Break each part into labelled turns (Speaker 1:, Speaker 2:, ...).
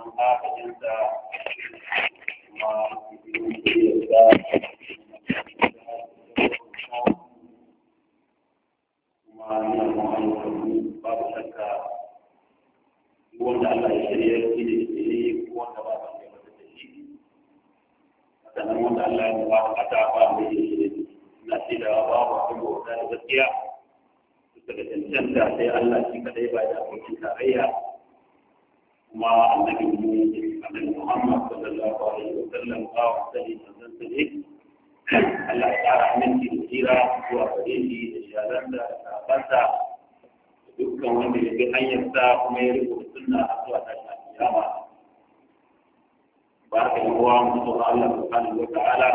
Speaker 1: agajinsa kuma da kuma nuna mu'ayyukan babu shakka wanda Allah ya shirya shi da shi wanda ba ba mai mata da shi sannan wanda Allah ya ba ka ta ba mai shi na shi da babu abin bauta da gaskiya suka da cancanta sai Allah shi kadai ba da abokin tarayya kuma annabi Muhammad sallallahu alaihi wa sallam ba wa sani sannan sai Allah ya kara aminci da tsira zuwa gare shi da shahararsa da sahabansa da dukkan wanda ya bi hanyarsa kuma ya riko sunna a zuwa tashin kiyama ba ka yi kowa mutu Allah subhanahu wa ta'ala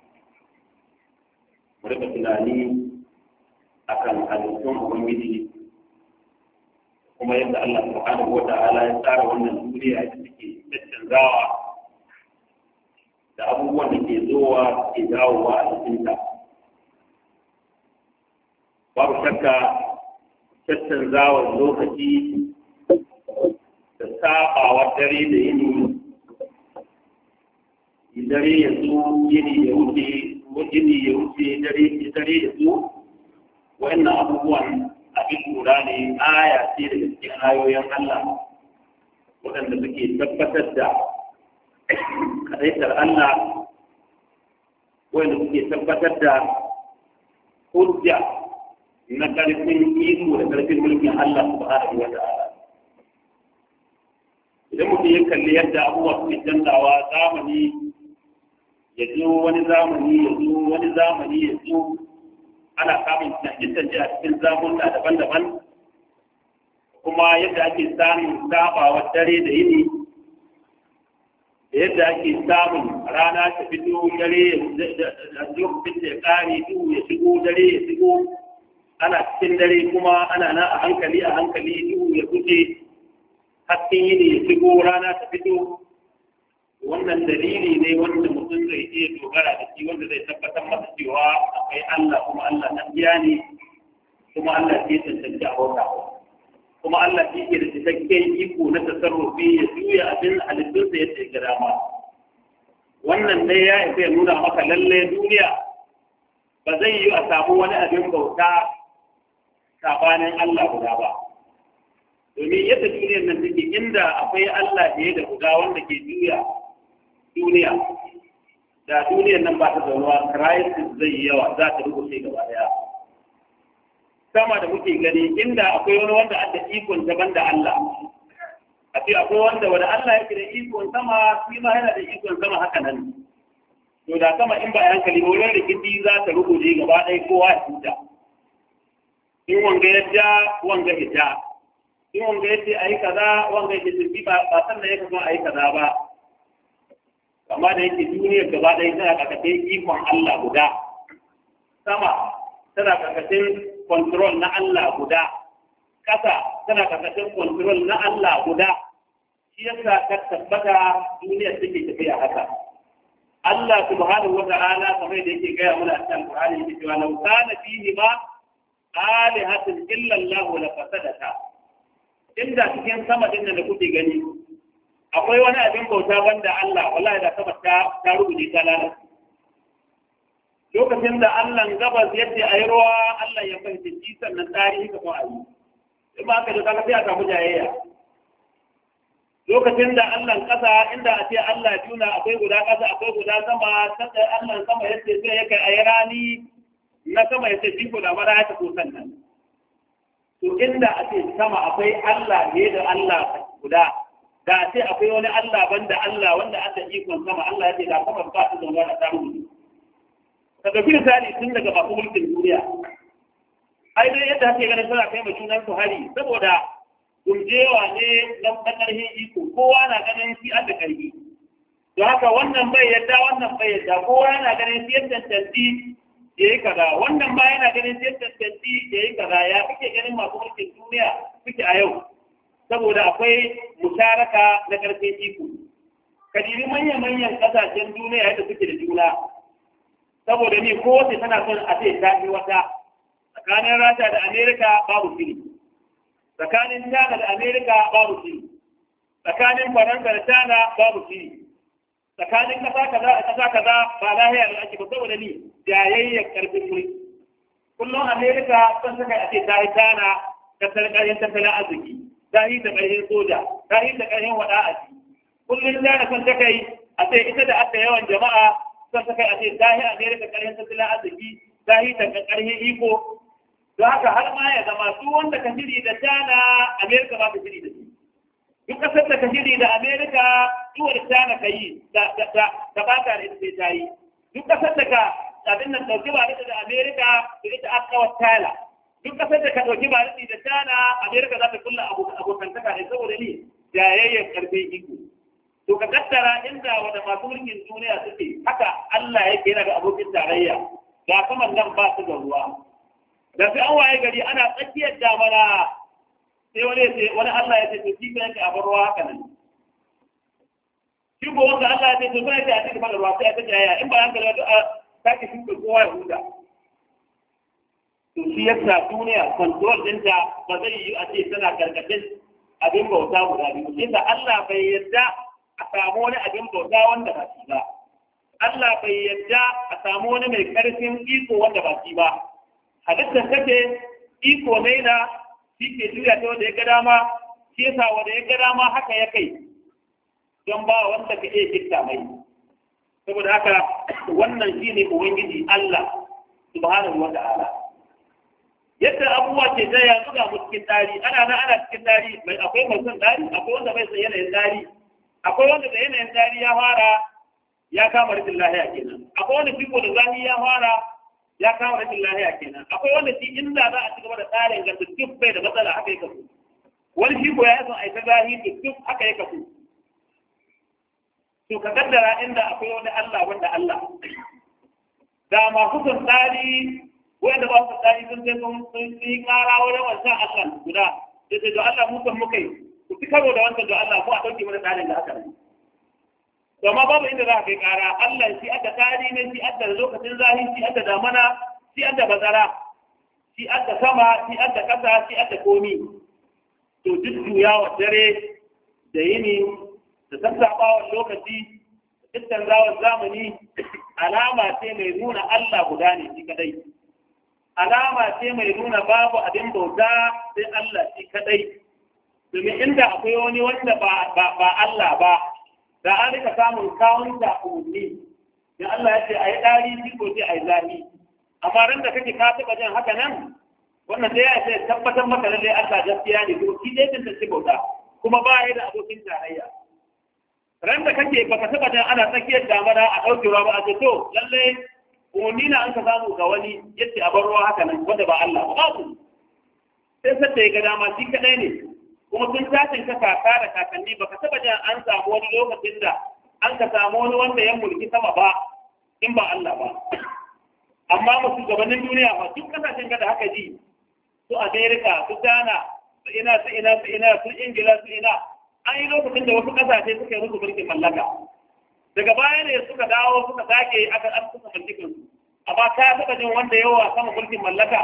Speaker 1: mu rika tunani akan halittun ubangiji kuma yadda Allah subhanahu wa ta'ala ya tsara wannan duniya da take canzawa da abubuwan da ke zowa ke dawowa a cikinta babu shakka canzawar lokaci da sabawar dare da yini dare ya zo yini ya wuce yini ya wuce dare ya zo wa'annan abubuwan abin lura ne aya ce daga cikin ayoyin Allah waɗanda suke tabbatar da kadaitar Allah wanda suke tabbatar da hujja na ƙarfin iko da ƙarfin mulkin Allah subhanahu wa ta'ala idan mutum ya kalli yadda abubuwa suke canzawa zamani ya zo wani zamani ya zo wani zamani ya zo ana samun canje-canje a cikin zamuna daban-daban kuma yadda ake samun sabawar dare da yini da yadda ake samun rana ta fito dare da lokacin da ya kare duhu ya shigo dare ya shigo ana cikin dare kuma ana na a hankali duhu ya fice hasken yini ya shigo rana ta fito wannan dalili ne wanda mutum zai iya dogara da shi wanda zai tabbatar masa cewa akwai Allah kuma Allah na biya ne kuma Allah ke tantance a bauta kuma Allah ke da cikakken iko na tasarrufi ya juya abin halittunsa yadda ya dama wannan dai ya isa ya nuna maka lalle duniya ba zai yi a samu wani abin bauta sabanin Allah guda ba domin yadda duniyar nan take inda akwai Allah da ya da guda wanda ke juya duniya da duniyar nan ba ta zaunuwa crisis zai yi yawa za ta rubuce gaba daya sama da muke gani inda akwai wani wanda aka ikon daban da Allah a ce akwai wanda Allah yake da ikon sama shi ma yana da ikon sama haka nan to da sama in ba a hankali ba wurin rikici za ta rubuce gaba ɗaya kowa ya huta in wanga ya ja wanga ya ja in wanga ya ce a yi kaza wanga ya ce ba sannan ya kaso a yi kaza ba amma da yake duniyar gaba ɗaya tana ƙarƙashin ikon Allah guda sama tana ƙarƙashin control na Allah guda ƙasa tana ƙarƙashin control na Allah guda shi yasa ka tabbata duniyar take tafiya haka Allah subhanahu wa ta'ala kamar da yake gaya mana a cikin Qur'ani yake cewa law kana fihi ma alihatun illa Allah la fasadata inda cikin sama din da kuke gani akwai wani abin bauta banda Allah wallahi da sama ta rubuce ta lalace lokacin da Allah gabas yadda ayi ruwa Allah ya fahimci shi sannan tarihi ka ko ayi in ba ka da kaga sai aka mujayayya lokacin da Allah kasa inda a ce Allah juna akwai guda kasa akwai guda sama sai Allah sama yace sai yake ayi rani na sama yace shi ko da mara ya ko sannan to inda a ce sama akwai Allah ne da Allah guda da sai akwai wani Allah banda Allah wanda aka ikon sama Allah ya ce da kuma ba su zama da samu ka ga misali tun daga masu mulkin duniya ai dai yadda ake ganin suna kai ma junan su hari saboda gurjewa ne na ƙarfin iko kowa na ganin shi an da ƙarfi don haka wannan bai yadda kowa yana ganin shi yadda tantanci ya yi kaza wannan ba yana ganin shi yadda tantanci ya yi kaza ya kake ganin masu mulkin duniya suke a yau saboda akwai musharaka na ƙarfin iko. Kadiri manyan ƙasashen duniya yadda suke da juna, saboda ni kowace tana son a ce ta wata tsakanin Rasha da Amerika babu shiri, tsakanin China da Amerika babu shiri, tsakanin Faransa da China babu shiri, tsakanin ƙasa kaza da ƙasa kaza ba lahiya da ake ba saboda ni jayayyar ƙarfin mulki. Kullum Amerika sun saka a ce ta yi China kasar ƙarfin tattalin arziki, ta yi ta ƙarfin soja, ta yi ta ƙarfin wada'aci. Kullum China sun saka yi a ce ita da aka yawan jama'a sun saka a ce ta yi Amerika ƙarfin tattalin arziki, ta yi ta ƙarfin iko. Don haka har ma ya zama su wanda ka shiri da China Amerika ba ta shiri da su. Duk ƙasar da ka shiri da Amerika duwar China ka yi ta ba ta da ita ta yi. Duk ƙasar da ka abin nan ɗauki ba da Amerika da ita aka kawar China. Duk ƙasar da ka ɗauki ba da China Amerika za ta kulla abokantaka ne saboda ni jayayyar ƙarfin iko. To ka kaddara inda wanda masu mulkin duniya suke haka Allah yake yana da abokin tarayya. Ga saman nan ba su da ruwa. Da sai an waye gari ana tsakiyar damana sai wani Allah ya ce to shi ka yake a bar ruwa haka nan. Shi ko wanda Allah ya ce to sai yake a cikin ruwa sai ya ta jaya in ba an ga ta ke shuka kowa ya huta. To shi yasa duniya control ɗinta ba zai yi a ce tana karkashin abin bauta guda biyu. Shi da Allah bai yarda a samu wani abin bauta wanda ba shi ba. Allah bai yarda a samu wani mai karfin iko wanda ba shi ba. Halittar take iko ne na shi ke juya ta wanda ya ga dama, shi yasa wanda ya ga dama haka ya kai don ba wanda ka iya kitta mai. Saboda haka wannan shi ne Ubangiji Allah subhanahu wa ta'ala. Yadda abubuwa ke da yanzu ga cikin tsari, ana cikin tsari, akwai mai son tsari, akwai wanda bai son yanayin tsari, akwai wanda da yanayin tsari ya fara ya kama rikin lahiya kenan, akwai wanda fiko da zahi ya fara ya kama rashin lahiya kenan, akwai wanda shi inda za a ci gaba da tsarin ga duk bai da matsala haka ya kafu, wani shi ko ya son a ta zahi duk haka ya kafu. To ka kaddara inda akwai wani Allah wanda Allah da masu son tsari wanda ba su tsari sun sai sun yi kara wajen wancan Allah guda da ce da Allah mukan muka yi ku fi karo da wancan da Allah ko a ɗauke mana tsarin da haka ne. Amma babu inda za a kai kara Allah shi adda tsari ne shi adda lokacin zahi shi adda damana shi adda bazara shi adda sama shi adda ƙasa shi adda komi. To duk juyawa dare da yini da sassaɓawar lokaci da tattanzawar zamani alama ce mai nuna Allah guda ne shi kadai. Alama ce mai nuna babu abin bauta sai Allah shi kadai. Domin inda akwai wani wanda ba Allah ba, da an rika samun kawun da umarni. Da Allah ya ce a yi ɗari shi ko ce a yi zafi. Amma ran da kake ka taɓa jin haka nan, wannan sai ya ce tabbatar maka lallai Allah gaskiya ne ko shi dai tantance bauta kuma ba ya da abokin tarayya. Ran da kake baka taɓa jin ana tsakiyar damana a ɗaukewa ba a ce to lallai umarni na an ka samu ga wani yadda a bar ruwa haka nan wanda ba Allah ba babu. Sai sadda ya ga dama shi kaɗai ne. Kuma sun tashin ka kaka da kakanni baka taɓa jin an samu wani lokacin da an ka samu wani wanda ya mulki sama ba in ba Allah ba. Amma masu gabanin duniya ba duk kasashen da haka ji su Amerika, su Ghana, su Ingila, su ina. An yi lokacin da wasu kasashe suka yi musu mulkin mallaka. Daga baya ne suka dawo suka sake aka suka mulkin su. Amma ka taɓa jin wanda yawa sama mulkin mallaka?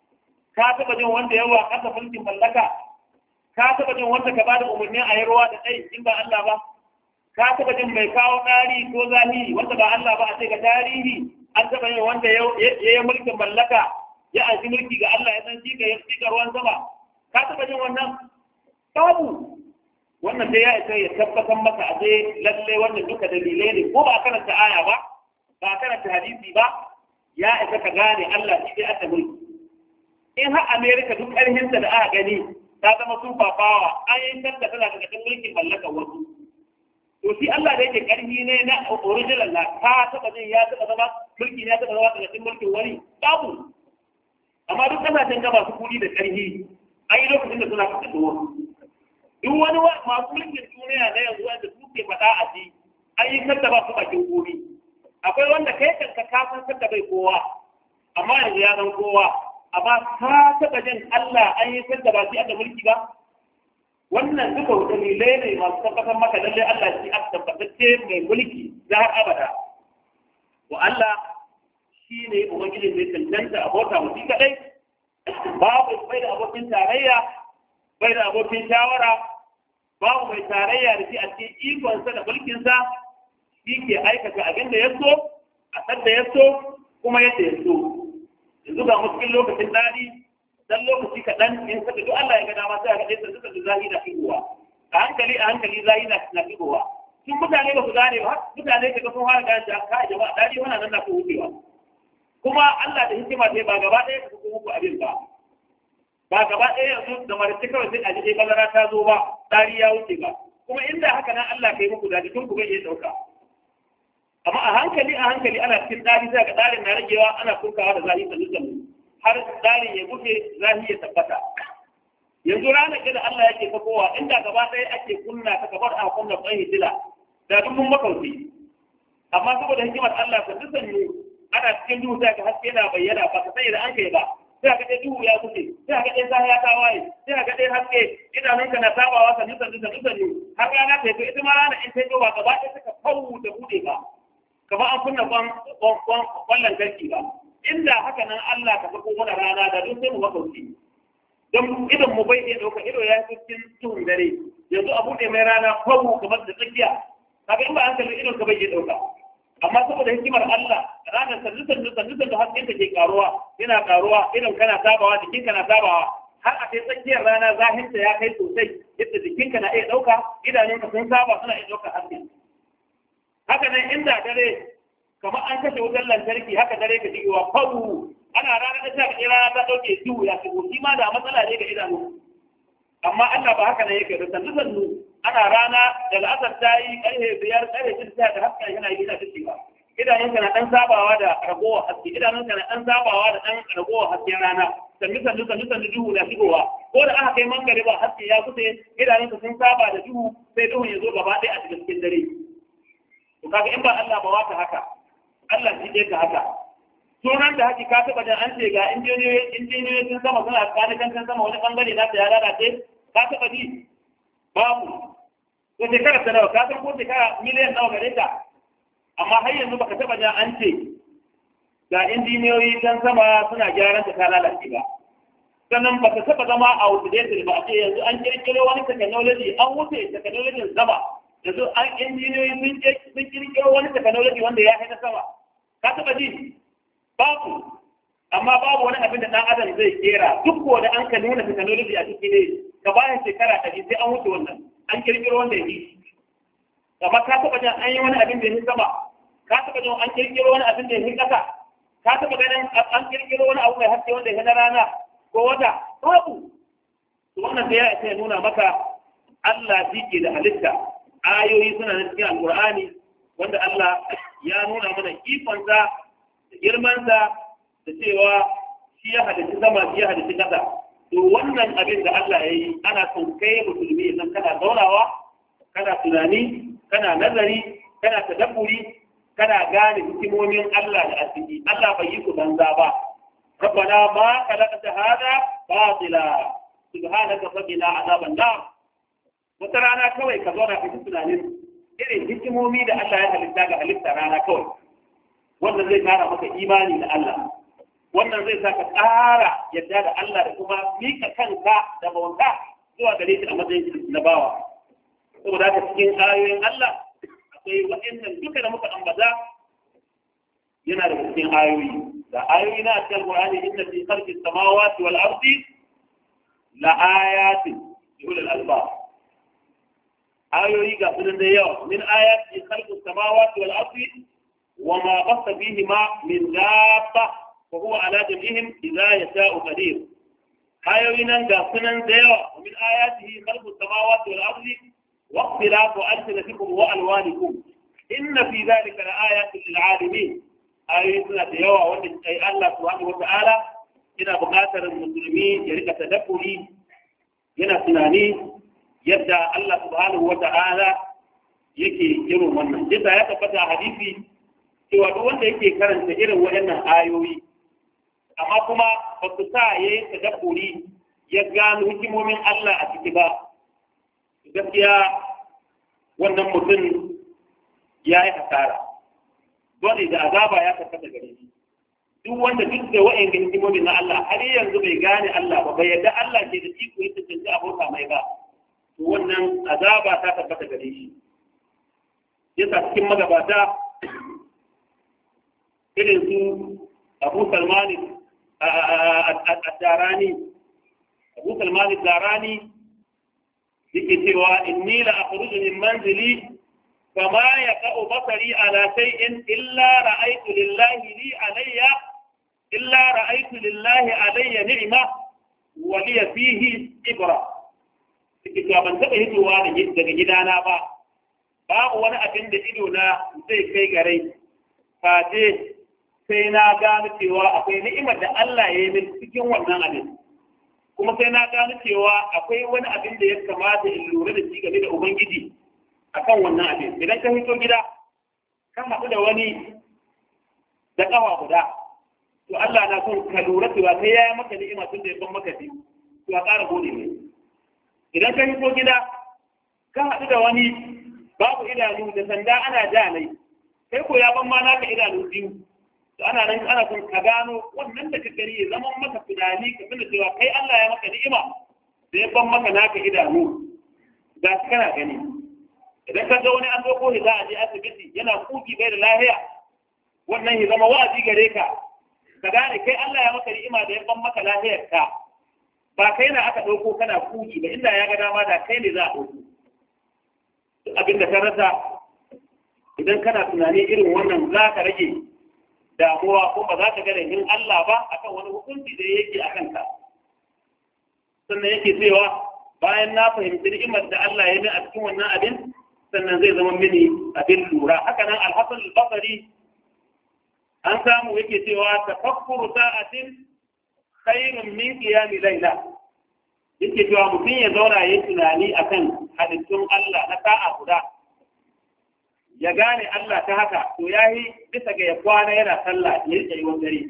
Speaker 1: Ka taɓa jin wanda yawa ƙasa mulkin mallaka? Ka taɓa jin wanda ka bada umarni a yi ruwa da ɗai in ba Allah ba? Ka taɓa jin mai kawo ɗari ko zahiri wanda ba Allah ba a ce ga tarihi an taɓa yin wanda ya yi mulkin mallaka ya aji mulki ga Allah ya san shi ga ruwan sama? Ka taɓa jin wannan? Babu. Wannan dai ya isa ya tabbatar maka a ce lalle wannan duka dalilai ne ko ba a karanta aya ba ba a karanta hadisi ba ya isa ka gane Allah shi dai aka mulki. In har Amerika duk ƙarfinta da aka gani ta zama super power an yi tanta tana daga cikin mulkin mallakar wasu. To shi Allah da yake ƙarfi ne na original na ka taɓa jin ya taɓa zama mulki ne ya taɓa zama daga cikin mulkin wani babu. Amma duk ƙasashen gaba su kuɗi da ƙarfi an yi lokacin da suna fita wasu. Duk wani masu mulkin duniya na yanzu wanda suke faɗa a ji an yi kanta ba su bakin gobe. Akwai wanda kai kanka ka san kanta bai kowa amma yanzu ya san kowa. Amma ka taɓa jin Allah an yi kanta ba shi aka mulki ba. Wannan duka dalilai ne masu tabbatar maka lallai Allah shi aka tabbatacce mai mulki na har abada. Wa Allah shi ne ubangiji mai cancanta abota mu shi kaɗai. Babu bai da abokin tarayya bai da abokin shawara babu mai tarayya da shi a cikin ikonsa da mulkinsa, shi ke aikata abin da ya so a sadda ya so kuma yadda ya so. Yanzu ga cikin lokacin daɗi dan lokaci kaɗan in saka duk Allah ya ga dama sai a ga ɗaya suka da zahi na figowa a hankali zahi na figowa. Sun mutane ba su gane ba, mutane ka ga sun fara gane da ka jama'a daɗi wannan nan na ko wucewa. Kuma Allah da hikima sai ba gaba ɗaya ka kuma muku abin ba. Ba gaba ɗaya yanzu da marci kawai sai a jije bazara ta zo ba, ɗari ya wuce ba. Kuma inda haka nan Allah kai muku daɗi tun ku bai iya ɗauka. Amma a hankali ana cikin ɗari sai ga ɗarin na ragewa ana kunkawa da zahi sannu har ɗarin ya gufe zahi ya tabbata. Yanzu ranar da Allah yake sakowa inda gaba ɗaya ake kunna ta kamar a kunna ƙwan hijila da duk mun makauci. Amma saboda hikimar Allah ka sannu ana cikin duhu sai ka haske na bayyana ba ka sanya da an kai ba. Sai ka dai duhu ya gufe, sai ka dai zahi ya ta waye, sai ka dai haske idanunka na sabawa sannu har rana ta yi ita ma rana in ta yi ba gaba ɗaya suka fau da buɗe ba. Kamar an kunna kwan lantarki ba. Inda haka nan Allah ka sako mana rana da duk sai mu makauci. Don idan mu bai iya ɗauka ido ya fi cikin tuhun dare. Yanzu a buɗe mai rana fawu kamar da tsakiya. Kaga in ba an kalli idon ka bai iya ɗauka. Amma saboda hikimar Allah ranar sannu da hasken ta ke yana karuwa idon kana sabawa jikinka na sabawa har a kai tsakiyar rana zahinta ya kai sosai yadda jikinka na iya ɗauka idanunka sun saba suna iya ɗauka haske. Haka nan inda dare kamar an kashe wutar lantarki haka dare ka jigewa fawu ana ranar da ta rana ta dauke duhu ya shigo shi ma da matsala ne ga idanu. Amma Allah ba haka nan yake da sannu ana rana da la'asar ta yi ƙarfe 5 ƙarfe 6 da haska yana yi ina cewa idanunka na ɗan sabawa da ragowar haske idanunka na ɗan sabawa da ɗan ragowar hasken rana sannu duhu na shigowa ko da aka kai mangare ba haske ya kusa idanunka sun saba da duhu sai duhun ya zo gaba ɗaya a cikin dare. To kaga in ba Allah ba wata haka Allah shi ke ka haka sunan da haki ka taba da an ce ga injiniyoyi sun sama suna kanikan kan sama wani bangare na ta ya lalace ka taba ji babu to shekara ta nawa ka san ko shekara miliyan nawa gare ta amma har yanzu baka taba da an ce ga injiniyoyi kan sama suna gyaran ta lalace ba sannan baka taba zama a outdated ba a ce yanzu an kirkiro wani technology an wuce technology sama yanzu an injiniyoyi sun kirkiro wani technology wanda ya haina sama ka taba ji babu amma babu wani abin da dan adam zai kera duk wanda an ka nuna technology a ciki ne ka bayan shekara 100 sai an wuce wannan an kirkiro wanda ya yi amma ka taba jin an yi wani abin da ya yi sama ka taba jin an kirkiro wani abin da ya yi kasa ka taba ganin an kirkiro wani abu mai haske wanda ya yi na rana ko wata babu wannan sai ya nuna maka Allah shi ke da halitta ayoyi suna na cikin alkur'ani wanda Allah ya nuna mana ikonsa da girmansa da cewa shi ya halitta sama shi ya halitta kasa to wannan abin da Allah ya yi ana son kai musulmi idan kana zaunawa kana tunani kana nazari kana tadabburi kana gane hikimomin Allah da asiri Allah bai yi ku banza ba ربنا ما خلقت هذا باطلا سبحانك فقنا عذاب النار wata rana kawai ka zauna ka ji tunanin irin hikimomi da Allah ya halitta ga halitta rana kawai wannan zai kara maka imani da Allah wannan zai sa ka ƙara yadda da Allah da kuma mika kanka da bauta zuwa gare shi a matsayin na bawa saboda haka cikin ayoyin Allah akwai waɗannan duka da muka ambata yana da cikin ayoyi da ayoyi na cikin Qur'ani inna fi khalqis samawati wal ardi la ayatin li ulil albab ayoyi ga sunan da yawa min ayati khalqis samawati wal ardi wa ma basa bihima min dabba wa huwa ala jam'ihim idza yasha'u qadir ayoyi nan ga sunan da yawa min ayatihi khalqis samawati wal ardi wa ikhtilafu alsinatikum wa alwanikum inna fi dhalika la ayatin lil alamin ayoyi suna da yawa wanda sai Allah subhanahu wa ta'ala yana buƙatar musulmi ya rika tadabburi yana tunani yadda Allah subhanahu wa ta'ala yake irin wannan yadda ya tabbata a hadisi cewa duk wanda yake karanta irin waɗannan ayoyi amma kuma ba su sa ya yi tadabburi ya gano hikimomin Allah a ciki ba gaskiya wannan mutum ya yi hasara dole da azaba ya tabbata gare shi duk wanda duk da wa'in hikimomin na Allah har yanzu bai gane Allah ba bai yadda Allah ke da iko ya tantance abota mai ba to wannan azaba ta tabbata gare shi. Yasa cikin magabata irin su Abu Salman ad-Darani yake cewa inni la akhruju min manzili fama yaqa'u basari ala shay'in illa ra'aytu lillahi alayya ni'ma wa li fihi ibra. Yake cewa ban taɓa hitowa daga gidana ba, babu wani abin da ido na zai kai gare fate sai na gano cewa akwai ni'imar da Allah ya yi min cikin wannan abin, kuma sai na gano cewa akwai wani abin da ya kamata in lura da shi game da Ubangiji akan wannan abin. Idan ka fito gida kan haɗu da wani da ƙafa guda, to Allah na son ka lura cewa sai ya yi maka ni'ima tun da ya ban maka biyu, to a ƙara gode ne. Idan ka fito gida kan haɗu da wani babu idanu da sanda ana ja nai, kai ko ya ban ma naka idanu biyu, to ana nan ana son ka gano wannan da ka gani ya zama maka tunani ka tuna cewa kai Allah ya maka ni'ima da ya ban maka naka idanu ga su kana gani. Idan ka ga wani an zo ko za a je asibiti yana kuki bai da lafiya, wannan ya zama wa'azi gare ka ka gane kai Allah ya maka ni'ima da ya ban maka lafiyar ka, ba kai na aka ɗauko kana kuki ba, inda ya ga dama da kai ne za a ɗauko. Abin da ka rasa idan kana tunani irin wannan za ka rage damuwa ko ba za ka ga laifin Allah ba akan wani hukunci da yake a kanka. Sannan yake cewa bayan na fahimci ni'imar da Allah ya yi a cikin wannan abin, sannan zai zama mini abin lura. Haka nan Al-Hasan al-Basri an samu yake cewa tafakkuru sa'atin khairun min qiyami layla. Yake cewa mutum ya zauna ya tunani akan halittun Allah na sa'a guda, ya gane Allah ta haka, to ya yi bisa ga ya kwana yana sallah ya yi tsayuwar dare.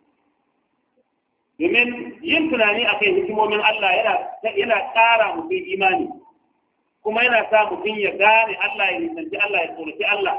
Speaker 1: Domin yin tunani a kan hikimomin Allah yana ƙara mutum imani, kuma yana sa mutum ya gane Allah ya nisanci Allah ya tsoraci Allah.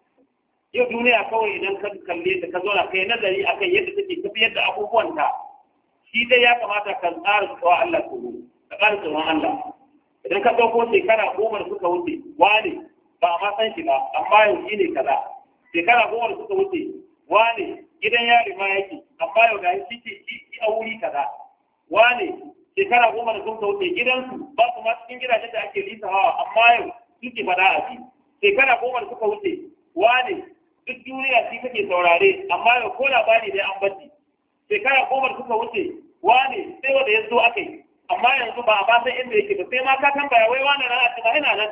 Speaker 1: Yau duniya kawai idan ka kalle ta ka zauna kai nazari akan yadda take tafiyar da abubuwanta, shi dai ya kamata ka tsara tsawa Allah tsoro, ka ƙara tsoron Allah. Idan ka ɗauko shekara 10 da suka wuce, wani ba a ma san shi ba, amma yau shi ne kaza. Shekara 10 da suka wuce, wani gidan yari ma yake, amma yau ga shi a wuri kaza. Wani shekara 10 da suka wuce, gidansu ba su ma cikin gidajen da ake lisa hawa, amma yau suke faɗa a ci. Shekara 10 da suka wuce, wani duk duniya shi kake saurare, amma yau ko labari dai an bacci. Shekara 10 da suka wuce, wani sai wanda ya zo aka yi, amma yanzu ba a ba san inda yake ba, sai ma ka tambaya wai wani nan a ce ba ina nan.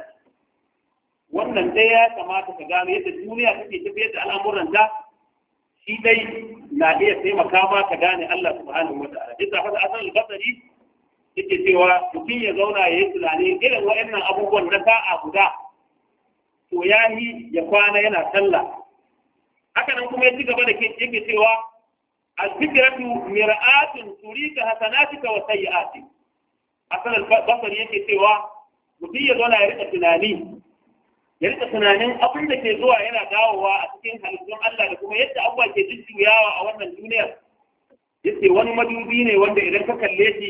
Speaker 1: Wannan dai ya kamata ka gano yadda duniya take tafiyar da al'amuranta, shi dai na iya taimaka ma ka gane Allah subhanahu wa ta'ala. Bisa fasa Hasan al-Basri yake cewa mutum ya zauna ya yi tunani irin waɗannan abubuwan na sa'a guda, to ya yi ya kwana yana sallah. Haka nan kuma ya ci gaba da yake cewa al-fikratu mir'atun turika hasanatika wa sayyi'atik. Hasan al-Basri yake cewa mutum ya zauna ya rika tunani, ya rika tunanin abin da ke zuwa yana dawowa a cikin halittun Allah da kuma yadda abubuwa ke jujjuyawa a wannan duniyar. Yace wani madubi ne wanda idan ka kalle shi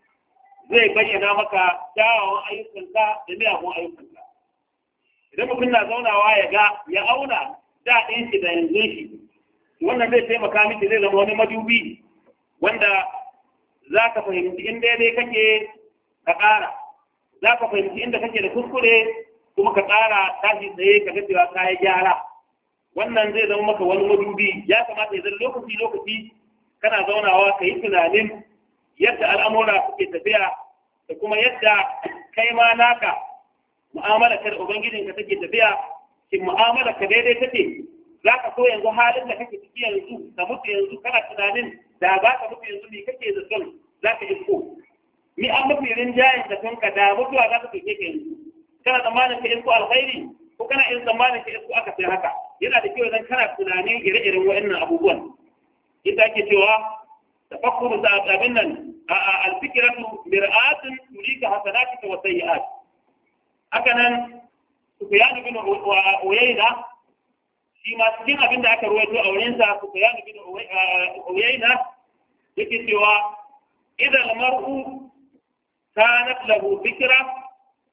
Speaker 1: zai bayyana maka kyawawan ayyukanka da miyagun ayyukanka. Idan mutum na zaunawa ya ga ya auna daɗin shi da yanzu shi, wannan zai taimaka miki, zai zama wani madubi wanda za ka fahimci in daidai kake ka ƙara, za ka fahimci inda kake da kuskure kuma ka ƙara tashi tsaye ka ga cewa ka yi gyara. Wannan zai zama maka wani madubi. Ya kamata ya zama lokaci kana zaunawa ka yi tunanin yadda al'amura suke tafiya da kuma yadda kai ma naka mu'amala ka da ubangijinka take tafiya. Shin mu'amala ka daidai take? Za ka so yanzu halin da kake ciki yanzu ka mutu yanzu kana tunanin da za ka mutu yanzu me kake zaton za ka isko? Ni an mafi rinjayen zaton ka da mutuwa za ka ɗauke ka yanzu. Kana tsammanin ka isko alkhairi ko kana yin tsammanin ka isko aka sai haka? Yana da kyau idan kana tunanin ire-iren waɗannan abubuwan. Ita ake cewa tafakkuru sa abin nan al-fikratu mir'atun turika hasanatika wa sayyi'at. Haka nan Sufyan bin Uyayna shi ma cikin abin da aka ruwaito a wurin sa, Sufyan bin Uyayna yake cewa idan al-mar'u kanat lahu fikra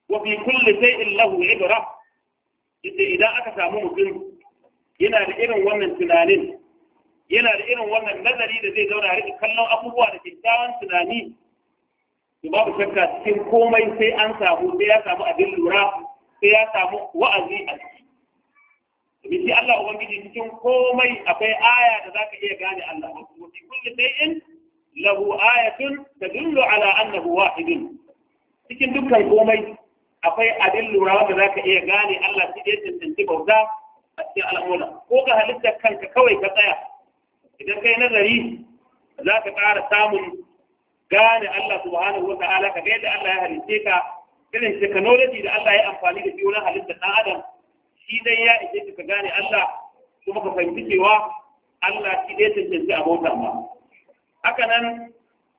Speaker 1: wa fi kulli shay'in lahu ibra. Idan aka samu mutum yana da irin wannan tunanin, yana da irin wannan nazari da zai zauna rika kallon abubuwa da kyakkyawan tunani, to babu shakka cikin komai sai ya samu abin lura, sai ya samu wa'azi a ciki. Bisi Allah Ubangiji cikin komai akwai aya da zaka iya gane Allah. Wa fi kulli shay'in lahu ayatun tadullu ala annahu wahidun. Cikin dukkan komai akwai abin lura wanda zaka iya gane Allah shi da tantance bauta a cikin al'amura. Ko ka halitta kanka kawai ka tsaya. Idan kai nazari zaka ƙara samun gane Allah subhanahu wa ta'ala, ka ga yadda Allah ya halitte ka, irin technology da Allah ya amfani da shi wurin halittar ɗan adam. Shi dai ya ishe ka gane Allah, kuma ka fahimci cewa Allah shi dai tantance a bautar ma. Haka nan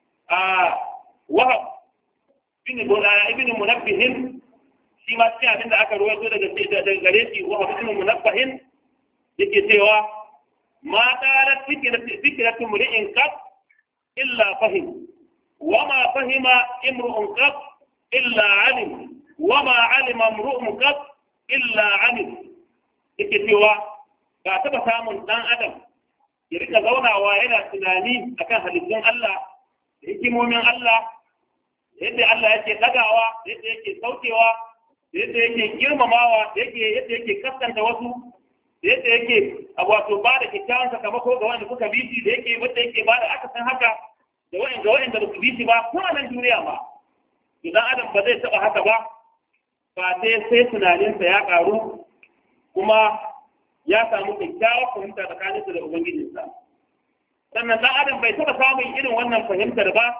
Speaker 1: Wahab ibn Munabbihin shi ma cikin abin da aka rawaito daga gare shi, Wahab ibn Munabbihin yake cewa ma tarat fikratu mri'in qat illa fahim wa ma fahima imru'un qat illa alim wa ma alima imru'un qat illa amin. Yake cewa ba taɓa samun ɗan adam ya rika zaunawa yana tunani akan halittun Allah da hikimomin Allah, yadda Allah yake ɗagawa, yadda yake saukewa, yadda yake girmamawa, yadda yake kaskanta wasu, yadda yake wato ba da kyakkyawan sakamako ga wanda suka bi shi, da yake wanda yake ba da akasin haka ga wanda ba su bi shi ba, ko a nan duniya ba. Idan adam ba zai taɓa haka ba sai tunaninsa ya ƙaru kuma ya samu kyakkyawar fahimta tsakaninsa da Ubangijinsa. Sannan ɗan adam bai taɓa samun irin wannan fahimtar ba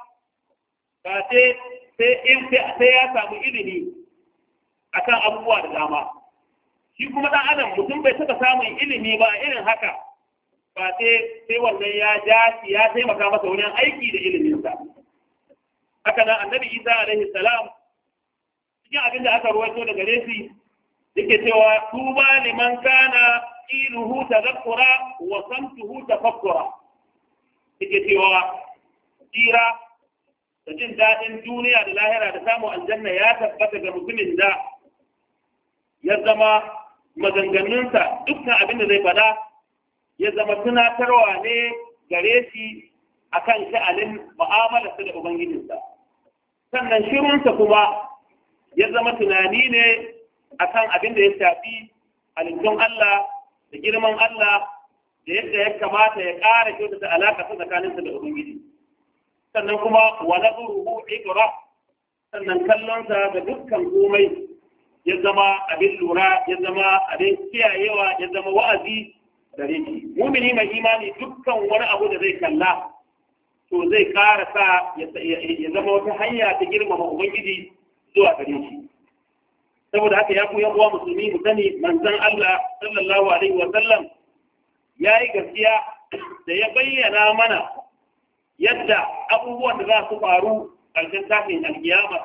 Speaker 1: sai ya samu ilimi akan abubuwa da dama. Shi kuma ɗan adam mutum bai taɓa samun ilimi ba irin haka sai wannan ya taimaka masa wurin aiki da iliminsa. Haka nan Annabi Isa alaihi salam cikin abin da aka ruwaito daga gare yake cewa tuba liman kana iluhu tazakkura wa samtuhu tafakkura. Yake cewa tsira da jin daɗin duniya da lahira da samun aljanna ya tabbata ga mutumin da ya zama maganganunsa dukkan abin da zai faɗa ya zama tunatarwa ne gare shi akan sha'anin mu'amalarsa da Ubangijinsa. Sannan shirunsa kuma ya zama tunani ne akan abin da ya shafi halittun Allah da girman Allah da yadda ya kamata ya ƙara kyautata alaƙa ta tsakaninsa da Ubangiji. Sannan kuma wa nazuruhu ikra, sannan kallonsa da dukkan komai ya zama abin lura, ya zama abin kiyayewa, ya zama wa'azi gare shi. Mumini mai imani dukkan wani abu da zai kalla to zai ƙara sa ya zama wata hanya ta girmama Ubangiji zuwa gare shi. Saboda haka ya koyan uwa musulmi mu sani manzon Allah sallallahu alaihi wa sallam yayi gaskiya da ya bayyana mana yadda abubuwan da za su faru kafin tashin alkiyama.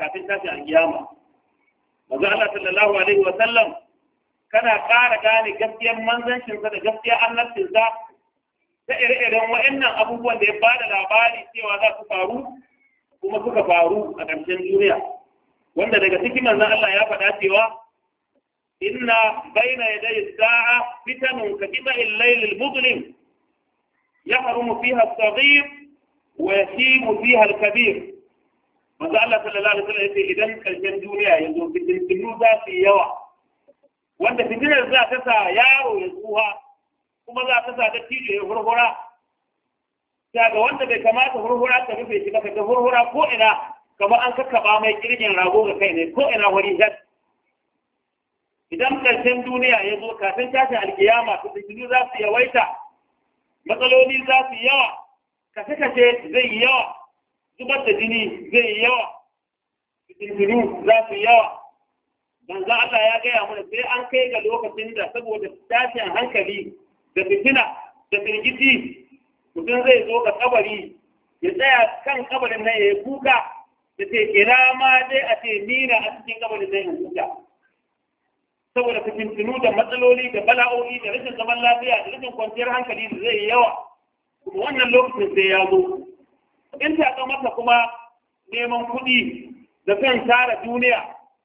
Speaker 1: Manzon Allah sallallahu alaihi wa sallam kana ƙara gane gaskiyar manzancinsa da gaskiyar annabcinsa ta ire-iren wa'annan abubuwan da ya bada labari cewa za su faru kuma suka faru a ƙarshen duniya. Wanda daga cikin manzon Allah ya faɗa cewa inna baina yaday sa'a fitanun ka qita'il layl al-mudlim yahrumu fiha as-saghir wa yasimu fiha al-kabir. Manzon Allah sallallahu alaihi wasallam yace idan karshen duniya yanzu fitinu za su yawa, wanda fitinar za ta sa yaro ya tsuha kuma za ta sa dattijo ya hurhura. Daga wanda bai kamata hurhura ta rufe shi ba, ka hurhura ko ina kamar an kakkaba mai kirgin rago ga kai ne, ko ina wani jan. Idan ƙarshen duniya ya zo kafin tashin alkiyama, fitinu za su yawaita, matsaloli za su yawa, kashe-kashe zai yi yawa, zubar da jini zai yi yawa, fitinu za su yawa. Manzo Allah ya gaya mana sai an kai ga lokacin da saboda tashin hankali da fitina da firgici mutum zai zo ga kabari ya tsaya kan kabarin nan ya yi kuka da ce ina ma dai a ce nina a cikin kabarin nan in kuka. Saboda fitintinu da matsaloli da bala'o'i da rashin zaman lafiya da rashin kwanciyar hankali da zai yi yawa, kuma wannan lokacin sai ya zo. In ta masa kuma neman kuɗi da kan tara duniya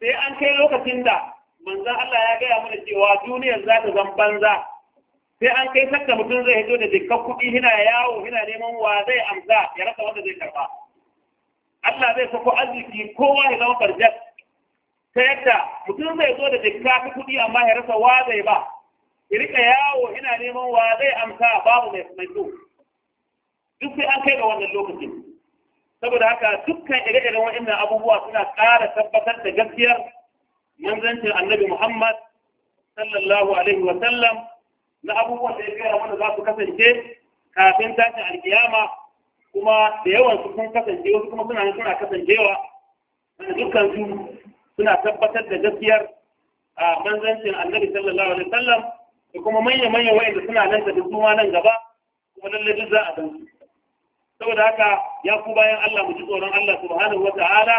Speaker 1: sai an kai lokacin da manzon Allah ya gaya mana cewa duniyar za ta zan banza, sai an kai sakka mutum zai hito da dukkan kuɗi hina yawo hina neman wa zai amsa ya rasa wanda zai karɓa. Allah zai sako arziki kowa ya zama barjat ta yadda mutum zai zo da dukka ta kuɗi amma ya rasa wa zai ba, ya rika yawo hina neman wa zai amsa babu mai so. Duk sai an kai ga wannan lokacin. Saboda haka dukkan ire-iren waɗannan abubuwa suna ƙara tabbatar da gaskiyar manzancin annabi Muhammad sallallahu alaihi wa sallam na abubuwan da ya gaya wanda za su kasance kafin tashin alkiyama, kuma da yawan su sun kasance wasu kuma suna kasancewa, wanda dukkan su suna tabbatar da gaskiyar a manzancin annabi sallallahu alaihi wa sallam da kuma manya-manyan waɗanda suna nan da duk nan gaba kuma lallai duk za a gan su. Saboda haka ya ku bayan Allah mu ji tsoron Allah subhanahu wata'ala,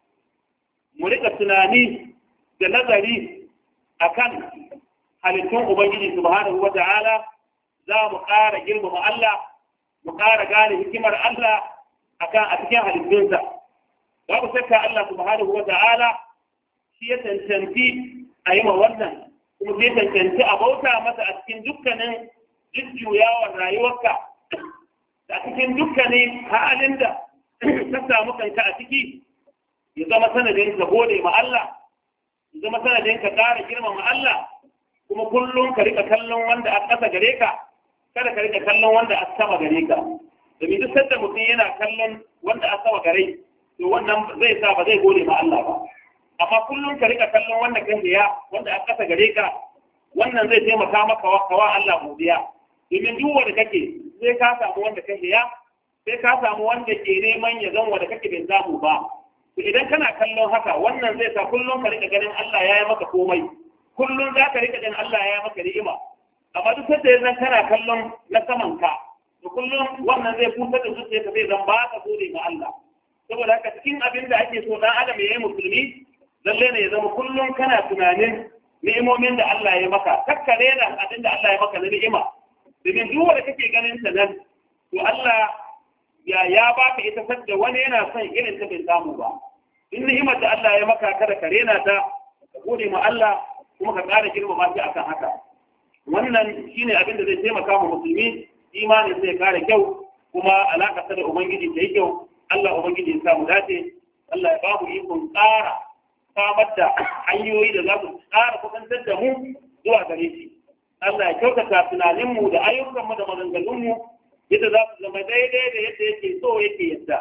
Speaker 1: mu rika tunani da nazari akan halittun Ubangiji subhanahu wata'ala, za mu ƙara girmama Allah, mu ƙara gane hikimar Allah a cikin halittunsa. Babu shakka Allah subhanahu wata'ala shi ya cancanci a yi ma wannan, kuma shi ya cancanci a bauta masa a cikin dukkanin jujjuyawar rayuwarka. Da cikin dukkanin halin da ka samu kanka a ciki, ya zama sanadin ka gode ma Allah, ya zama sanadin ka ƙara girmama Allah, kuma kullum ka rika kallon wanda a ƙasa gare ka, kada ka rika kallon wanda a sama gare ka. Domin duk sanda mutum yana kallon wanda a sama gare, to wannan zai sa ba zai gode ma Allah ba. Amma kullum ka rika kallon wanda kan ya wanda a ƙasa gare ka, wannan zai taimaka maka wa Allah godiya. Domin duk wanda kake sai ka samu wanda kan ya, sai ka samu wanda ke neman ya zan wanda kake bai samu ba. To idan kana kallon haka, wannan zai sa kullum ka rika ganin Allah ya yi maka komai. Kullum za ka rika ganin Allah ya yi maka ni'ima. Amma duk sanda ya zan kana kallon na saman ka, to kullum wannan zai kusa da zuciyarka zai zan ba ka gode ma Allah. Saboda haka cikin abin da ake so dan adam ya yi musulmi, lalle ne ya zama kullum kana tunanin ni'imomin da Allah ya maka. Kakkare da abin da Allah ya maka na ni'ima. Domin duk wanda kake ganin ta nan, to Allah ya baka ita sadda wani yana son irin ta bai samu ba. In ni'imar da Allah ya maka kada ka rena ta, ka gode ma Allah kuma ka ƙara girmama shi akan haka. Wannan shine abin da zai taimaka wa musulmi, imanin sai ƙara kyau kuma alaƙa da Ubangiji ta yi kyau. Allah Ubangiji ya samu dace, Allah ya bamu ikon ƙara samar da hanyoyi da za su ƙara kusantar da mu zuwa gare shi. Allah ya kyautata tunaninmu da ayyukanmu da maganganunmu yadda za su zama daidai da yadda yake so yake yadda.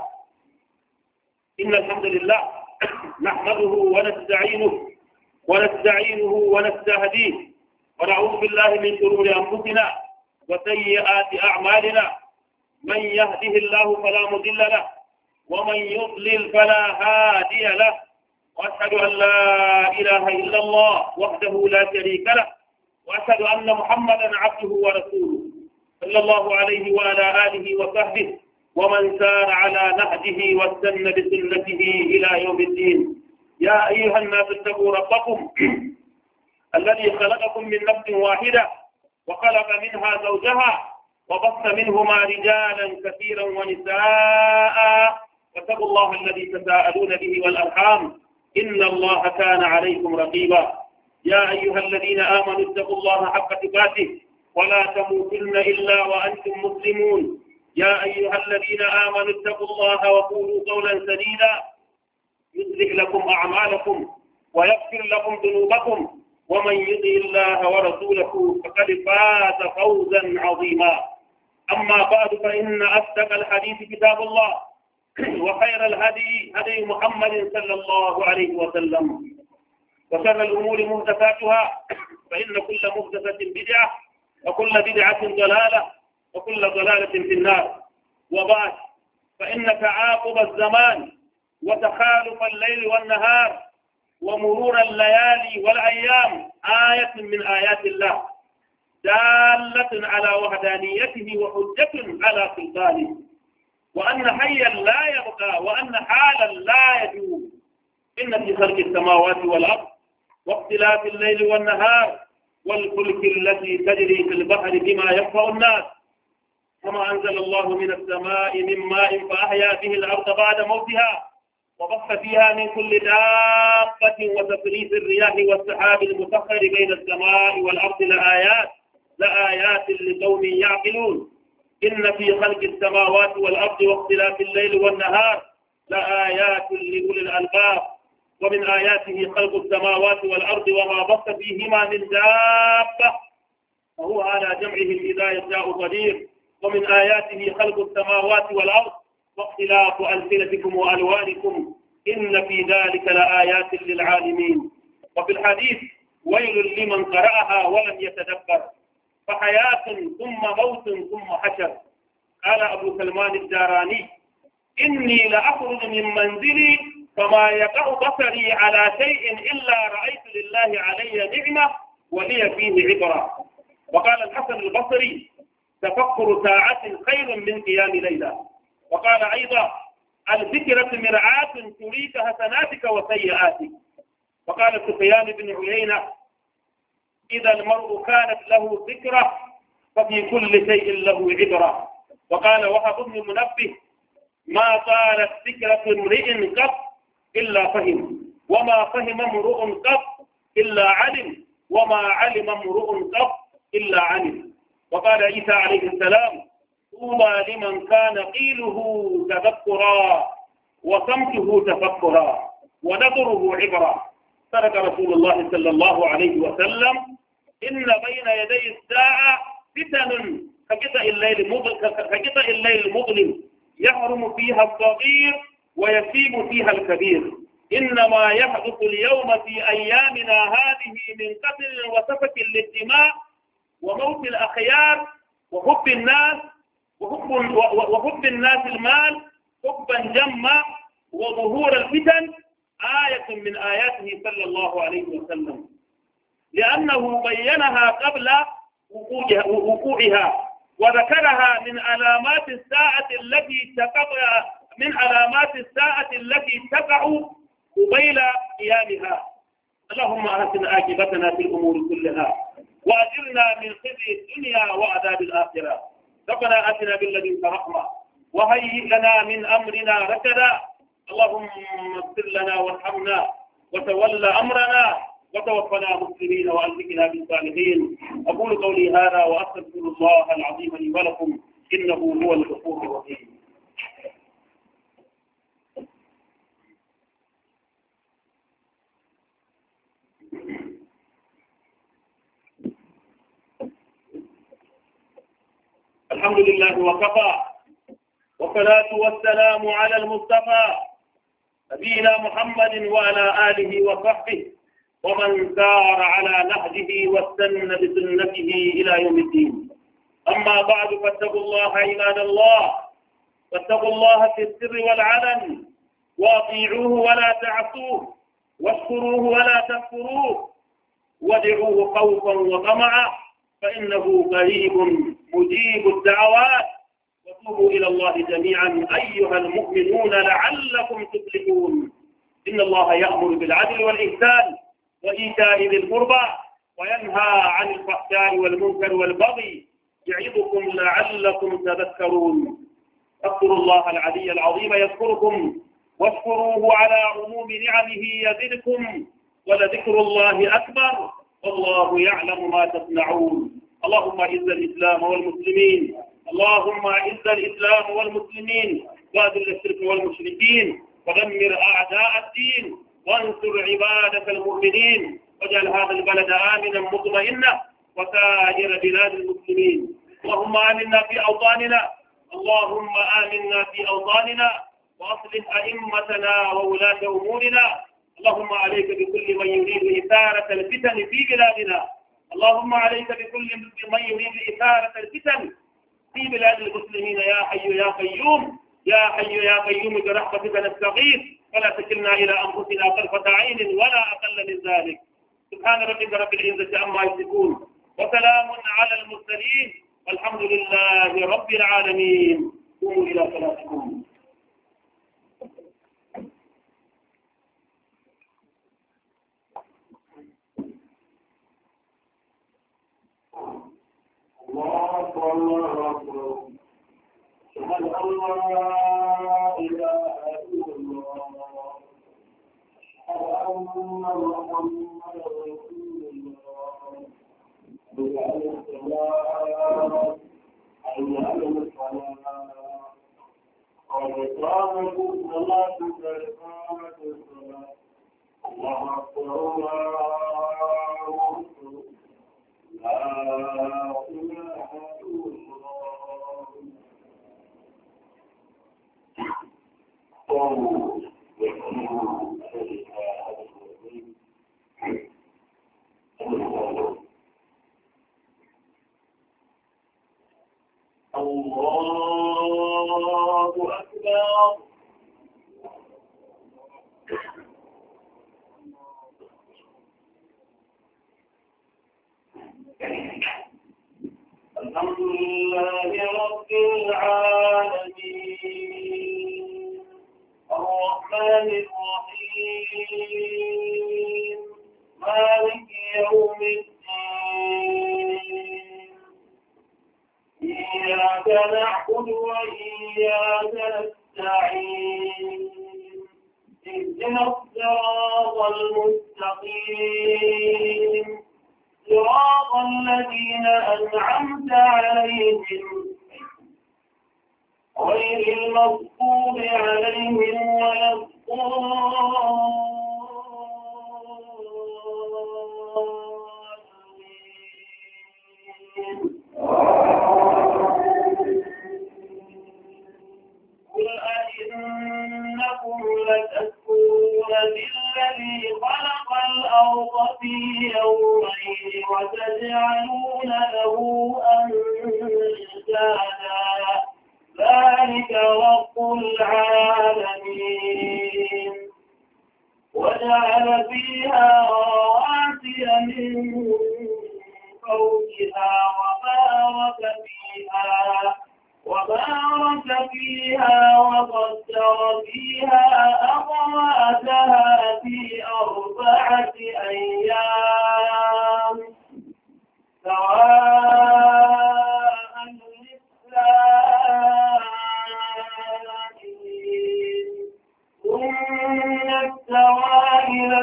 Speaker 1: Inna alhamdulillah nahmaduhu wa nasta'inuhu wa nastahdihi wa na'udhu billahi min shururi anfusina wa sayyiati a'malina. Man yahdihillahu fala mudilla lahu wa man yudlil fala hadiya lahu. Wa ashhadu an la ilaha illa Allah wahdahu la sharika lahu. وأشهد أن محمدا عبده ورسوله صلى الله عليه وعلى آله وصحبه ومن سار على نهجه واستنى بسنته إلى يوم الدين. يا أيها الناس اتقوا ربكم الذي خلقكم من نفس واحدة وخلق منها زوجها وبث منهما رجالا كثيرا ونساء واتقوا الله الذي تساءلون به والأرحام إن الله كان عليكم رقيبا. يا أيها الذين آمنوا اتقوا الله حق تقاته ولا تموتن إلا وأنتم مسلمون. يا أيها الذين آمنوا اتقوا الله وقولوا قولا سديدا يصلح لكم أعمالكم ويغفر لكم ذنوبكم ومن يطع الله ورسوله فقد فاز فوزا عظيما. أما بعد فإن أصدق الحديث كتاب الله وخير الهدي هدي محمد صلى الله عليه وسلم وشر الأمور محدثاتها فإن كل محدثة بدعة وكل بدعة ضلالة وكل ضلالة في النار. وبعد فإن تعاقب الزمان وتخالف الليل والنهار ومرور الليالي والأيام آية من آيات الله دالة على وحدانيته وحجة على سلطانه، وأن حيا لا يبقى وأن حالا لا يدوم. إن في خلق السماوات والأرض واختلاف الليل والنهار والفلك التي تجري في البحر بما ينفع الناس كما أنزل الله من السماء من ماء فأحيا به الأرض بعد موتها وبث فيها من كل دابة وتفريس الرياح والسحاب المسخر بين السماء والأرض لآيات لقوم يعقلون. إن في خلق السماوات والأرض واختلاف الليل والنهار لآيات لأولي الألباب. ومن آياته خلق السماوات والأرض وما بث فيهما من دابة وهو على جمعهم إذا يشاء قدير. ومن آياته خلق السماوات والأرض واختلاف ألسنتكم وألوانكم إن في ذلك لآيات للعالمين. وفي الحديث ويل لمن قرأها ولم يتدبر، فحياة ثم موت ثم حشر. قال أبو سلمان الداراني إني لأخرج من منزلي فما يقع بصري على شيء إلا رأيت لله علي نعمة ولي فيه عبرة. وقال الحسن البصري تفكر ساعة خير من قيام ليلة. وقال أيضا الفكرة مرآة تريك حسناتك وسيئاتك. وقال سفيان بن عيينة إذا المرء كانت له فكرة ففي كل شيء له عبرة. وقال وهب بن منبه ما طالت فكرة امرئ قط إلا فهم، وما فهم امرؤ قط إلا علم، وما علم امرؤ قط إلا علم. وقال عيسى عليه السلام طوبى لمن كان قيله تذكرا وصمته تفكرا ونظره عبرا. ترك رسول الله صلى الله عليه وسلم إن بين يدي الساعة فتن كقطع الليل المظلم يحرم فيها الصغير ويسيب فيها الكبير. إنما يحدث اليوم في أيامنا هذه من قتل وسفك للدماء وموت الأخيار وحب الناس المال حبا جما وظهور الفتن آية من آياته صلى الله عليه وسلم، لأنه بينها قبل وقوعها وذكرها من علامات الساعة التي تقع قبيل قيامها. اللهم أحسن عاقبتنا في الأمور كلها وأجرنا من خزي الدنيا وعذاب الآخرة. ربنا آتنا من لدنك رحمة وهيئ لنا من أمرنا رشدا. اللهم اغفر لنا وارحمنا وتول أمرنا وتوفنا مسلمين وألحقنا بالصالحين. أقول قولي هذا وأستغفر الله العظيم لي ولكم إنه هو الغفور الرحيم. الحمد لله وكفى والصلاة والسلام على المصطفى نبينا محمد وعلى آله وصحبه ومن سار على نهجه واستنى بسنته إلى يوم الدين. أما بعد فاتقوا الله عباد الله، فاتقوا الله في السر والعلن وأطيعوه ولا تعصوه واشكروه ولا تكفروه وادعوه خوفا وطمعا فإنه قريب مجيب الدعوات. وتوبوا إلى الله جميعا أيها المؤمنون لعلكم تفلحون. إن الله يأمر بالعدل والإحسان وإيتاء ذي القربى وينهى عن الفحشاء والمنكر والبغي يعظكم لعلكم تذكرون. اذكروا الله العلي العظيم يذكركم واشكروه على عموم نعمه يزدكم ولذكر الله أكبر والله يعلم ما تصنعون. اللهم اعز الإسلام والمسلمين، اللهم اعز الإسلام والمسلمين وأذل الشرك والمشركين ودمر أعداء الدين وانصر عبادك المؤمنين واجعل هذا البلد آمنا مطمئنا وسائر بلاد المسلمين. اللهم آمنا في أوطاننا، اللهم آمنا في أوطاننا وأصلح أئمتنا وولاة أمورنا. اللهم عليك بكل من يريد إثارة الفتن في بلادنا، اللهم عليك بكل من يريد إثارة الفتن في بلاد المسلمين. يا حي يا قيوم، يا حي يا قيوم برحمتك نستغيث ولا تكلنا إلى أنفسنا طرفة عين ولا أقل من ذلك. سبحان ربك رب العزة عما يصفون وسلام على المرسلين والحمد لله رب العالمين. قوموا إلى صلاتكم. الله أكبر. أشهد أن لا إله إلا الله الحمد لله رب العالمين الرحمن الرحيم مالك يوم الدين إياك نعبد وإياك نستعين اهدنا الصراط المستقيم صراط الذين أنعمت عليهم غير المغضوب عليهم ولا الضالين قل أئنكم لتكفرون بالذي خلق الأرض في يومين وتجعلون له أندادا ذلك رب العالمين وجعل فيها رواسي من فوقها وبارك فيها وقدر فيها أقواتها في 4 أيام سواء للسائلين ثم استوى إلى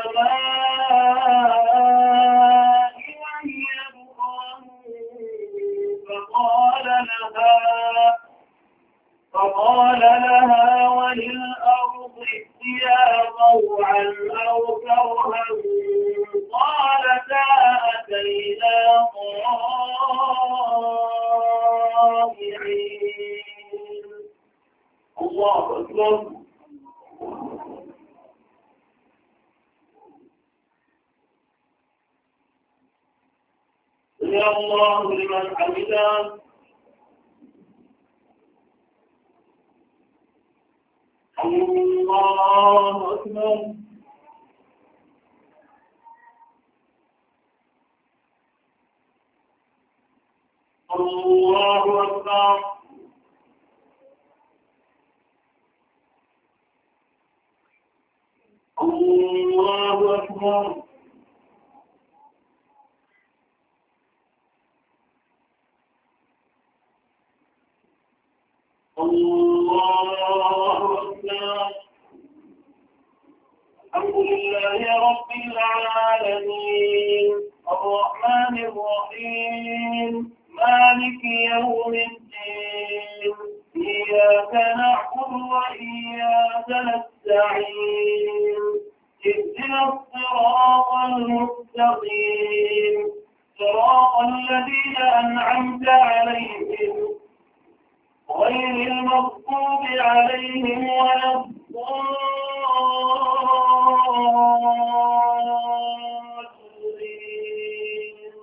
Speaker 1: السماء وهي دخان فقال لها وللأرض ائتيا طوعا أو كرها قالتا أتينا طائعين الله أكبر يا الله لمن حمده الله أكبر الله أكبر الله أكبر الله أكبر الحمد لله رب العالمين الرحمن الرحيم مالك يوم الدين إياك نعبد وإياك نستعين اهدنا الصراط المستقيم صراط الذين أنعمت عليهم غير المغضوب عليهم ولا الضالين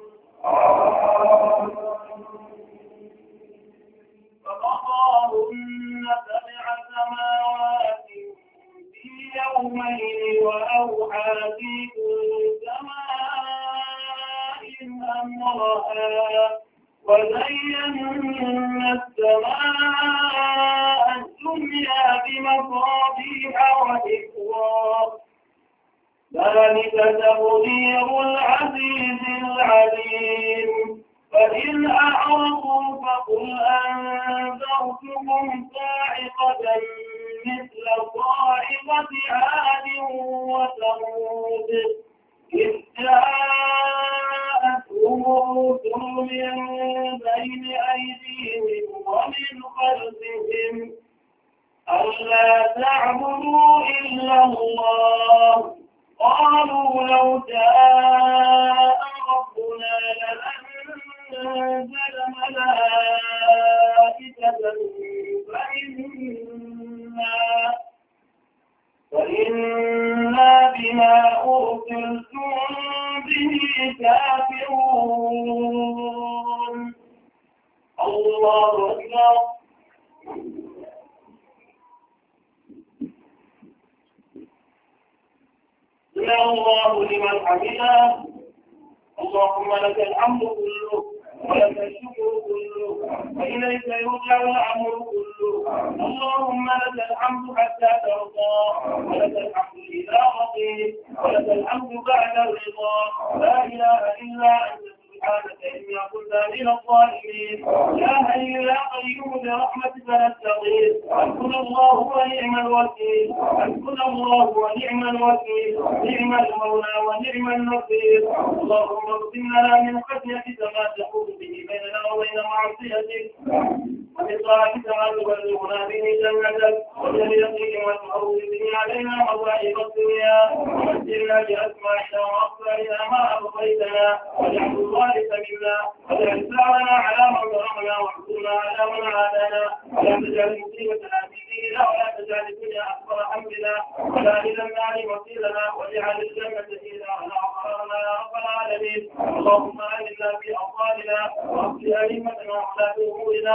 Speaker 1: فقضاهن 7 سماوات في يومين وأوحى في كل سماء أمرها وزينا السماء الدنيا بمصابيح وحفظا ذلك تقدير العزيز العليم فإن أعرضوا فقل أنذرتكم صاعقة
Speaker 2: مثل صاعقة عاد وثمود إذ جاءتهم الرسل من بين أيديهم ومن خلفهم ألا تعبدوا إلا الله قالوا لو شاء ربنا لأنزل ملائكة فإنا بما أرسلتم به كافرون الله أكبر سمع الله لمن حمده اللهم لك الحمد كله ولك الشكر كله وإليك يرجع الأمر كله اللهم لك الحمد حتى ترضى ولك الحمد إذا رضيت ولك الحمد بعد الرضا لا إله إلا أنت سبحانك إني كنت من الظالمين يا حي يا قيوم برحمتك نستغيث حسبنا الله ونعم الوكيل حسبنا الله ونعم الوكيل نعم المولى ونعم النصير اللهم اغفر لنا من خشيتك ما تحول به بيننا وبين معصيتك ومن طاعتك ما تبلغنا به جنتك ومن اليقين ما تهون به علينا مصائب الدنيا ومتعنا بأسماعنا وأبصارنا ما أبقيتنا واجعل الوارث منا واجعل ثارنا على من ظلمنا وانصرنا على من عادانا ولا تجعل مصيبتنا في ديننا ولا تجعل الدنيا أكبر همنا ولا إلى النار مصيرنا واجعل الجنة هي دارنا وقرارنا يا رب العالمين اللهم آمنا في أوطاننا وأصلح أئمتنا وولاة أمورنا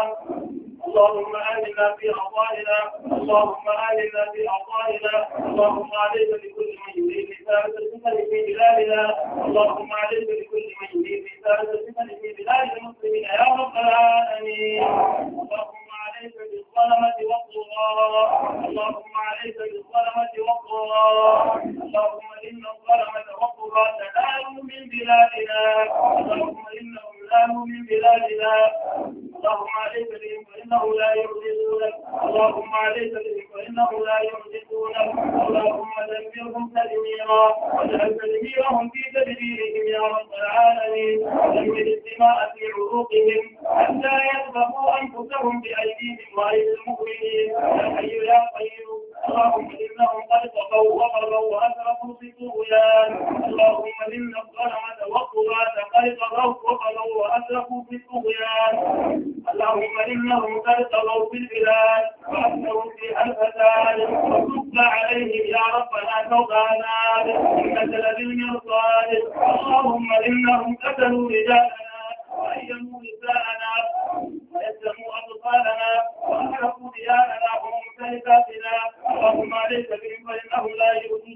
Speaker 2: اللهم آمنا في أوطاننا اللهم آمنا في أوطاننا اللهم عليك بكل من يريد إثارة الفتن في بلادنا اللهم عليك بكل من يريد إثارة الفتن في بلاد المسلمين يا رب العالمين اللهم عليك بالظلمة والطغاة اللهم عليك بالظلمة والطغاة اللهم إن الظلمة والطغاة تنالوا من بلادنا اللهم إنهم نالوا من بلادنا اللهم عليك بهم فإنه لا يعجزونك اللهم عليك بهم فإنه لا يعجزونك اللهم دمرهم تدميرا واجعل تدميرهم في تدبيرهم يا رب العالمين دمر الدماء في عروقهم حتى يسبقوا أنفسهم بأيديهم وأيدي المؤمنين يا حي يا قيوم اللهم إنهم قد طغوا وطغوا وأسرفوا في الطغيان اللهم إن الظلمة والطغاة قد طغوا وطغوا وأسرفوا في الطغيان اللهم إنهم قد طغوا في البلاد وأكثروا فيها الفساد وصب عليهم يا ربنا توبانا إنك لبالمرصاد اللهم إنهم قتلوا رجالنا وأيموا نساءنا ويسلموا أطفالنا وأحرقوا ديارنا وممتلكاتنا اللهم عليك بهم فإنهم لا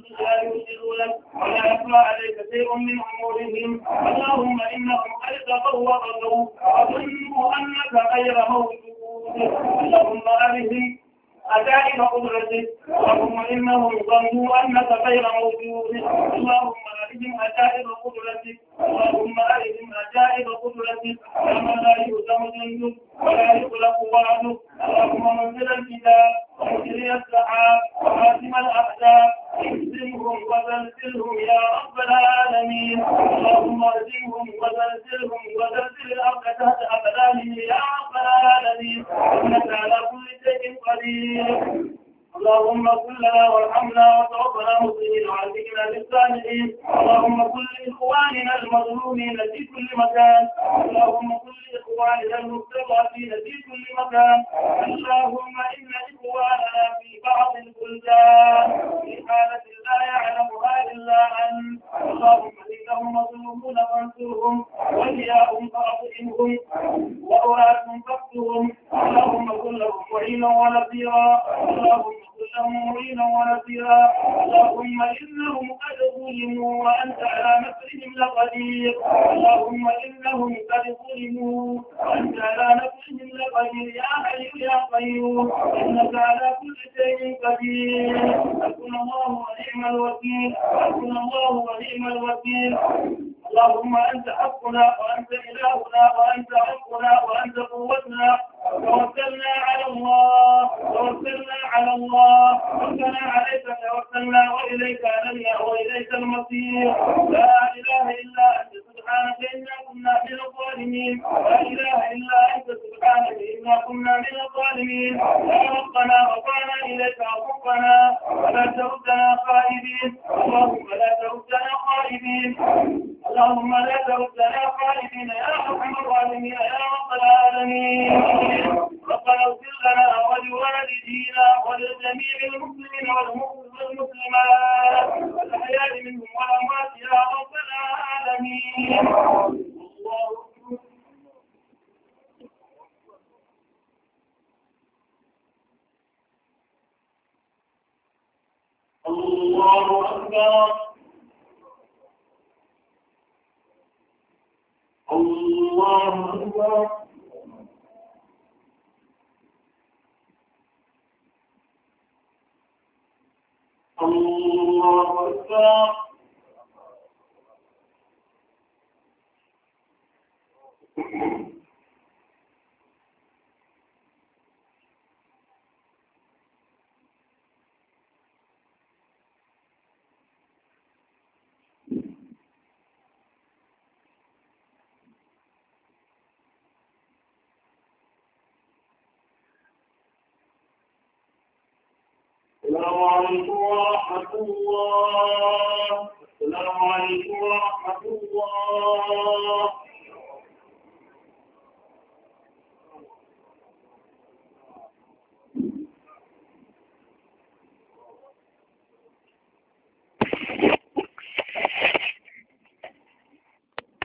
Speaker 2: يرشدونك ولا يخفى عليك شيء من أمورهم اللهم إنهم قد طغوا وطغوا وظنوا أنك غير موجود اللهم أرهم عجائب قدرتك اللهم إنهم ظنوا أنك غير موجود اللهم أرهم عجائب قدرتك اللهم أرهم عجائب قدرتك كما لا يهزم جندك ولا يغلق وعدك اللهم منزل الكتاب ومجري السحاب وحاسم الأحزاب اهزمهم وزلزلهم يا رب العالمين اللهم اهزمهم وزلزلهم وزلزل الأرض تحت أقدامهم يا رب العالمين إنك على كل شيء قدير اللهم كن لنا وارحمنا وتوفنا مسلمين وعافنا بالصالحين اللهم كن لإخواننا المظلومين في كل مكان اللهم كن لإخواننا المستضعفين في كل مكان اللهم إن إخواننا في بعض البلدان في حالة لا يعلمها إلا أنت اللهم إنهم مظلومون فانصرهم وإياهم فأطعمهم وأولادهم فاقتهم اللهم كن لهم معينا ونصيرا اللهم لهم معينا ونصيرا اللهم إنهم قد ظلموا وأنت على نصرهم لقدير اللهم إنهم قد ظلموا وأنت على نصرهم لقدير يا حي يا قيوم إنك على كل شيء قدير حسبنا الله ونعم الوكيل حسبنا الله ونعم الوكيل اللهم أنت حقنا وأنت إلهنا وأنت ربنا وأنت قوتنا توكلنا على الله توكلنا على الله، ربنا عليك توكلنا وإليك أنبنا وإليك المصير. لا إله إلا أنت سبحانك إنا كنا من الظالمين. لا إله إلا أنت سبحانك إنا كنا من الظالمين. يا ربنا رفعنا إليك ربنا ولا تردنا خائبين. اللهم لا تردنا خائبين. اللهم لا تردنا خائبين يا أرحم الراحمين يا رب العالمين. ربنا اغفر لنا ولوالدينا ولجميع المسلمين والمسلمات الأحياء منهم والأموات يا رب العالمين. الله أكبر. الله أكبر. الله أكبر. السلام عليكم ورحمة الله. السلام عليكم ورحمة الله.